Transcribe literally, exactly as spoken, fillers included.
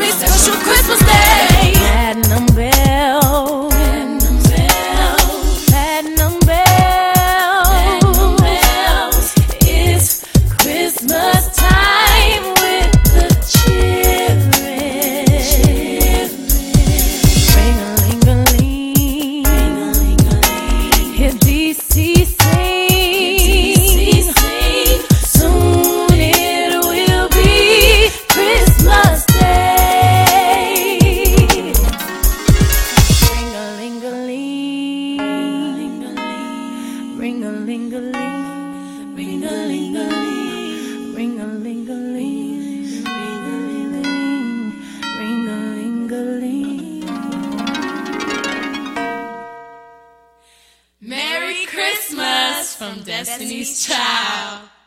me special Christmas Day. Platinum bell, platinum bells, platinum bells, platinum bells. It's Christmas time with the children. Ring-a-ling-a-ling, ring-a-ling-a-ling. Hear D C sing, soon it will be Christmas Day. Ring-a-ling-a-ling, ring-a-ling-a-ling, ring-a-ling-a-ling, ring-a-ling-a-ling, ring-a-ling-a-ling. Merry Christmas from Destiny's Child.